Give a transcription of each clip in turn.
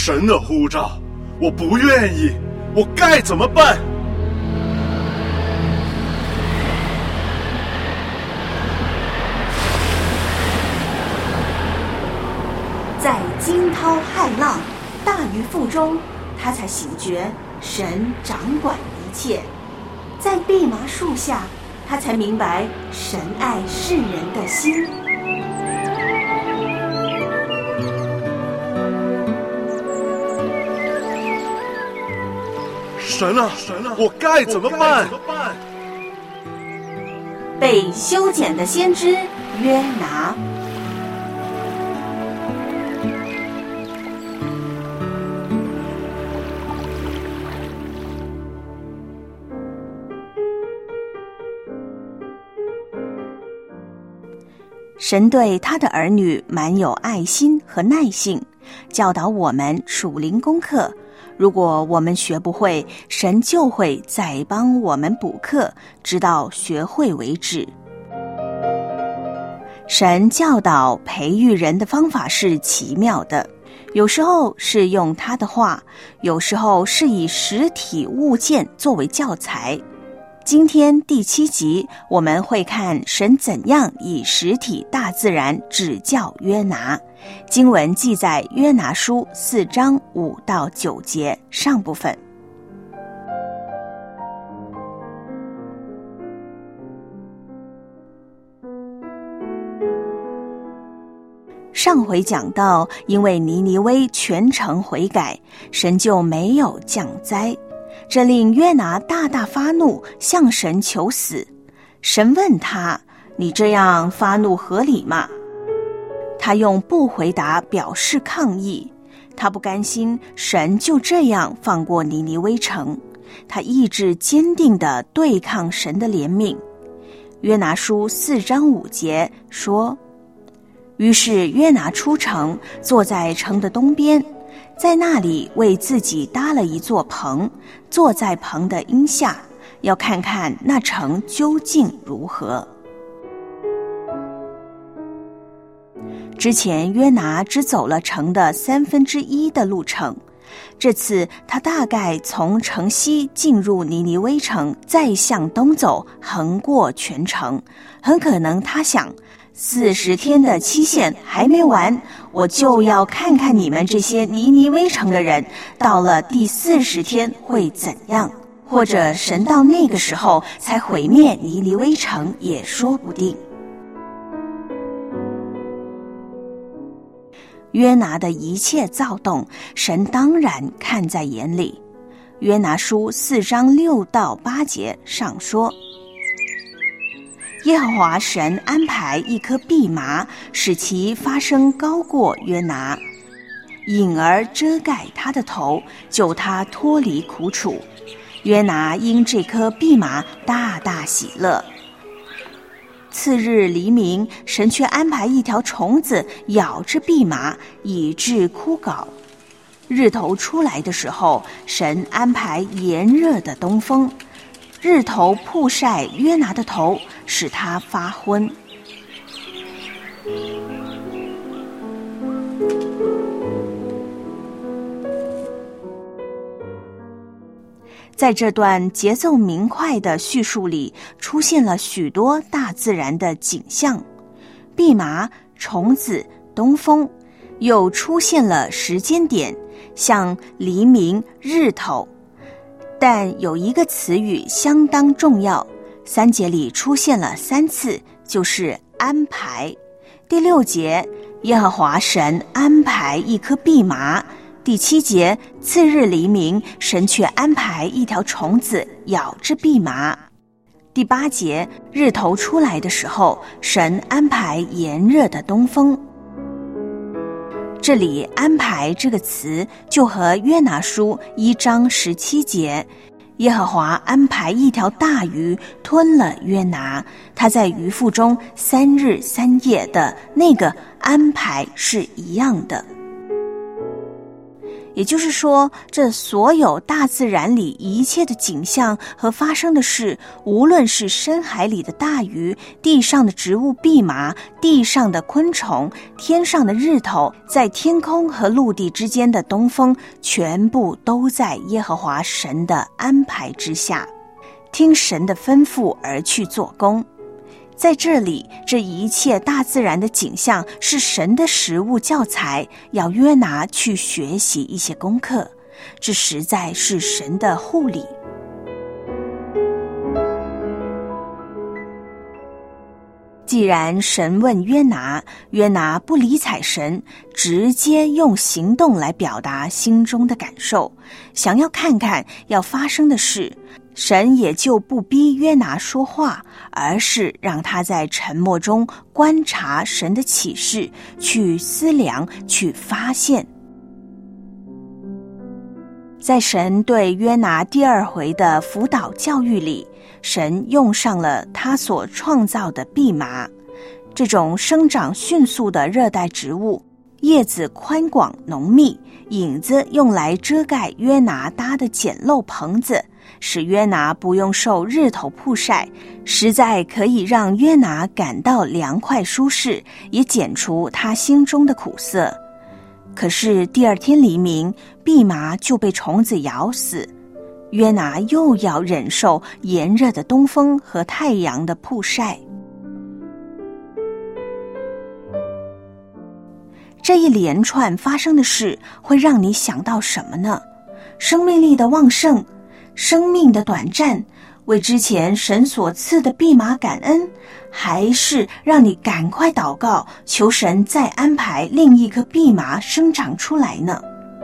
神的呼召，我不愿意，我该怎么办？ 在惊涛骇浪、大鱼腹中，他才醒觉神掌管一切；在蓖麻树下，他才明白神爱世人的心。 神啊，我该怎么办？ 被修剪的先知约拿。神对他的儿女满有爱心和耐性，教导我们属灵功课。如果我们学不会，神就会再帮我们补课，直到学会为止。神教导培育人的方法是奇妙的，有时候是用他的话，有时候是以实体物件作为教材。今天第7集，我们会看神怎样以实体大自然指教约拿。经文记在约拿书4章5到9节上部分。上回讲到，因为尼尼微全城悔改，神就没有降灾。这令约拿大大发怒，向神求死。神问他：你这样发怒合理吗？他用不回答表示抗议。他不甘心神就这样放过尼尼微城，他意志坚定地对抗神的怜悯。约拿书4章5节说：于是约拿出城，坐在城的东边，在那里为自己搭了一座棚，坐在棚的荫下，要看看那城究竟如何。之前约拿只走了城的1/3的路程，这次他大概从城西进入尼尼微城，再向东走，横过全城。很可能他想，40天的期限还没完，我就要看看你们这些尼尼微城的人，到了第40天会怎样，或者神到那个时候才毁灭尼尼微城也说不定。约拿的一切躁动，神当然看在眼里。约拿书4章6到8节上说：耶和华神安排一棵蓖麻，使其发生高过约拿，引而遮盖他的头，救他脱离苦楚。约拿因这棵蓖麻大大喜乐。次日黎明，神却安排一条虫子咬着蓖麻，以致枯槁。日头出来的时候，神安排炎热的东风，日头曝晒约拿的头，使他发昏。在这段节奏明快的叙述里，出现了许多大自然的景象，蓖麻、虫子、东风，又出现了时间点，像黎明、日头。但有一个词语相当重要，3节里出现了3次，就是安排。第6节，耶和华神安排一棵蓖麻。第7节，次日黎明，神却安排一条虫子咬着蓖麻。第8节，日头出来的时候，神安排炎热的东风。这里安排这个词就和约拿书1章17节，耶和华安排一条大鱼吞了约拿，他在鱼腹中3日3夜的那个安排是一样的。 也就是说，这所有大自然里一切的景象和发生的事，无论是深海里的大鱼，地上的植物蓖麻，地上的昆虫，天上的日头，在天空和陆地之间的东风，全部都在耶和华神的安排之下，听神的吩咐而去做工。在这里，这一切大自然的景象是神的实物教材，要约拿去学习一些功课，这实在是神的护理。既然神问约拿，约拿不理睬神，直接用行动来表达心中的感受，想要看看要发生的事，神也就不逼约拿说话，而是让他在沉默中观察神的启示，去思量，去发现。在神对约拿第二回的辅导教育里，神用上了他所创造的蓖麻，这种生长迅速的热带植物，叶子宽广浓密，影子用来遮盖约拿搭的简陋棚子，使约拿不用受日头曝晒，实在可以让约拿感到凉快舒适，也减除他心中的苦涩。可是第二天黎明，蓖麻就被虫子咬死，约拿又要忍受炎热的东风和太阳的曝晒。这一连串发生的事会让你想到什么呢？生命力的旺盛，生命的短暂，为之前神所赐的蓖麻感恩，还是让你赶快祷告，求神再安排另一颗蓖麻生长出来呢？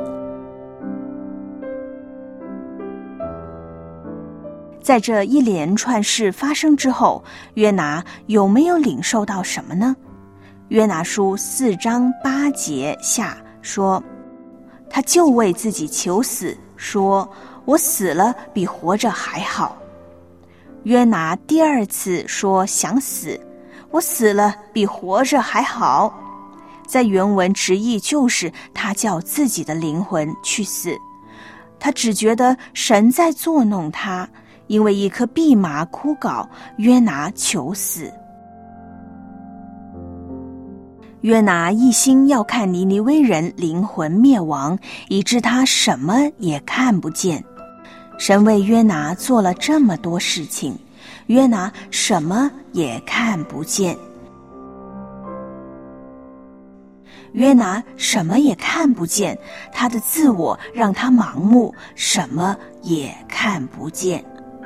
在这一连串事发生之后，约拿有没有领受到什么呢？约拿书4章8节下说，他就为自己求死，说我死了比活着还好。约拿第二次说想死，我死了比活着还好。在原文直译就是他叫自己的灵魂去死，他只觉得神在作弄他，因为一颗蓖麻枯槁，约拿求死。约拿一心要看尼尼微人灵魂灭亡，以致他什么也看不见。神为约拿做了这么多事情，约拿什么也看不见。约拿什么也看不见，他的自我让他盲目，什么也看不见。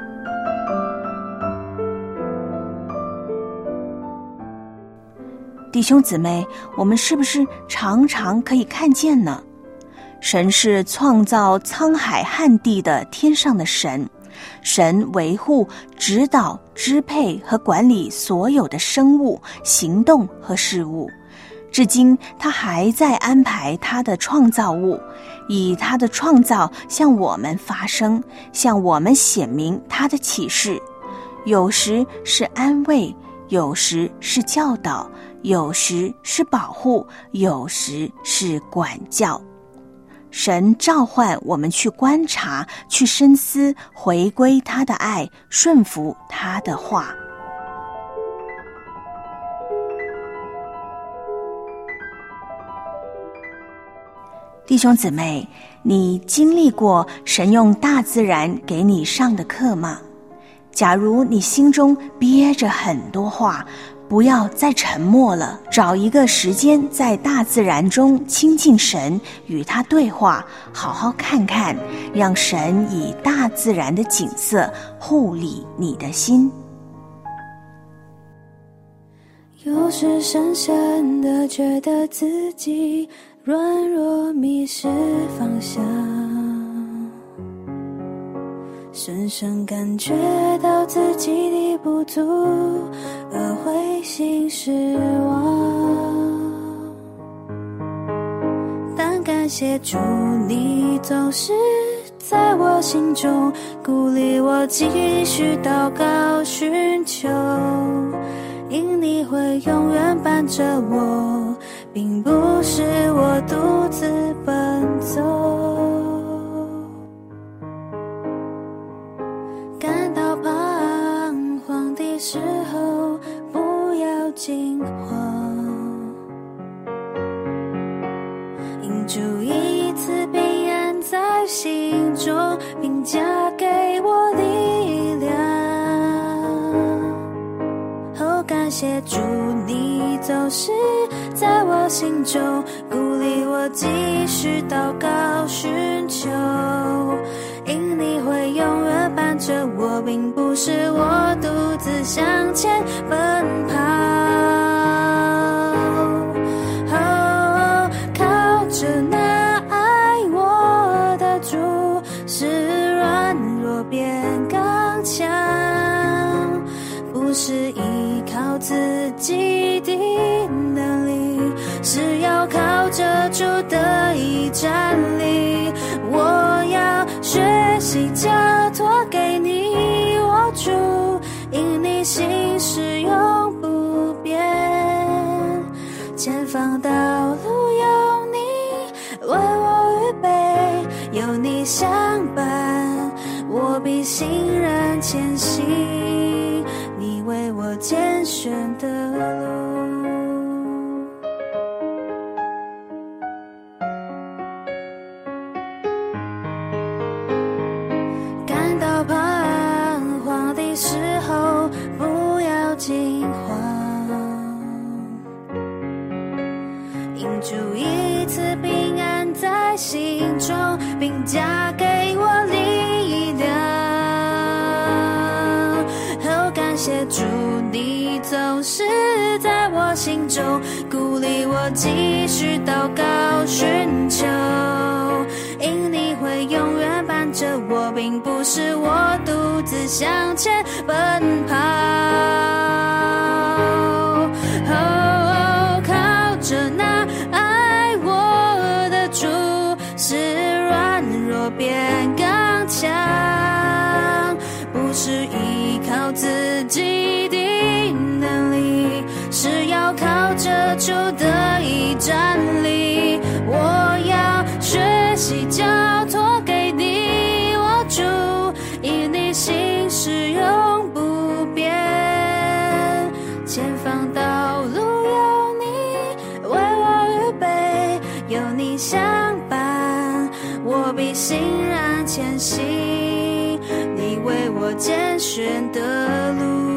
弟兄姊妹，我们是不是常常可以看见呢？神是创造沧海旱地的天上的神，神维护、指导、支配和管理所有的生物、行动和事物。至今他还在安排他的创造物，以他的创造向我们发声，向我们显明他的启示。有时是安慰，有时是教导，有时是保护，有时是管教。神召唤我们去观察，去深思，回归他的爱，顺服他的话。弟兄姊妹，你经历过神用大自然给你上的课吗？假如你心中憋着很多话，不要再沉默了，找一个时间在大自然中亲近神，与他对话，好好看看，让神以大自然的景色护理你的心。 有时深深地觉得自己软弱，迷失方向，深深感觉到自己的不足，而灰心失望。但感谢主，你总是在我心中，鼓励我继续祷告寻求，因你会永远伴着我，并不是我独自奔走。 惊慌，因主一次平安在心中，并加给我力量。哦，感谢主，你总是在我心中，鼓励我继续祷告寻求，因你会永远伴着我，并不是我独自向前奔跑。哦，靠着那爱我的主，使软弱变刚强，不是依靠自己的能力，是要靠着主得以站立。我要学习交托给你，我主，因你心是永不变。前方道路有你为我预备，有你相伴，我必欣然前行，你为我拣选的路。感到彷徨的时候，不要惊慌，因主一次平安在心中，并加给我力量。哦，感谢主，你总是在我心中，鼓励我继续祷告寻求，因你会永远伴着我，并不是我独自向前奔跑。哦，靠着那爱我的主，使软弱变刚强，不是依靠自己的能力，是要靠着主得以站立。我要学习交托给你，我主，因你心是永不变。前方道路有你为我预备，有你相伴，我必欣然前行，你为我拣选的路。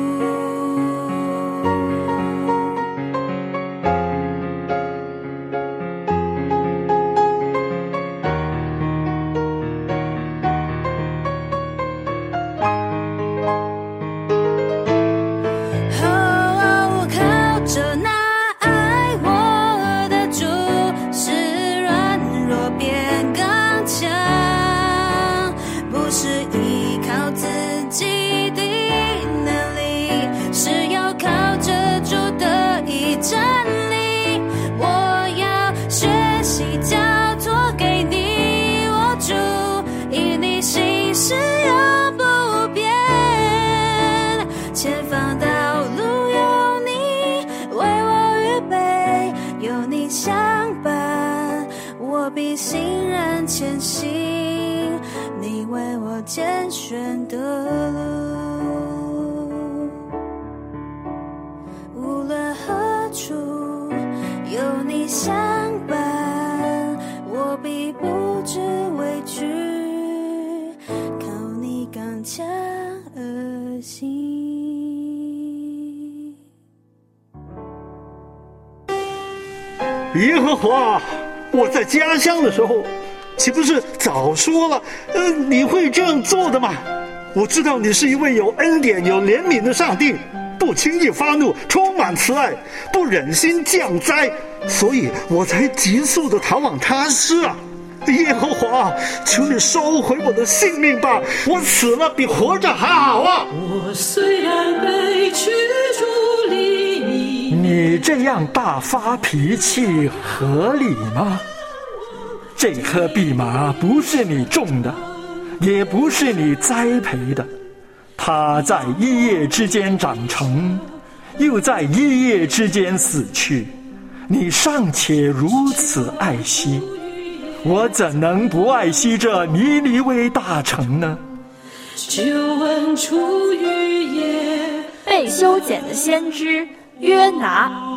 必欣然前行，你为我拣选的路。无论何处有你相伴，我必不知畏惧，靠你刚强而行。 耶和华，我在家乡的时候，岂不是早说了，你会这样做的吗？我知道你是一位有恩典、有怜悯的上帝，不轻易发怒，充满慈爱，不忍心降灾，所以我才急速地逃往他施啊！耶和华，求你收回我的性命吧，我死了比活着还好啊！ 我虽然被驱逐离你这样大发脾气合理吗？这棵蓖麻不是你种的，也不是你栽培的，它在一夜之间长成，又在一夜之间死去，你尚且如此爱惜，我怎能不爱惜这尼尼微大城呢？ 救恩出于耶， 被修剪的先知约拿。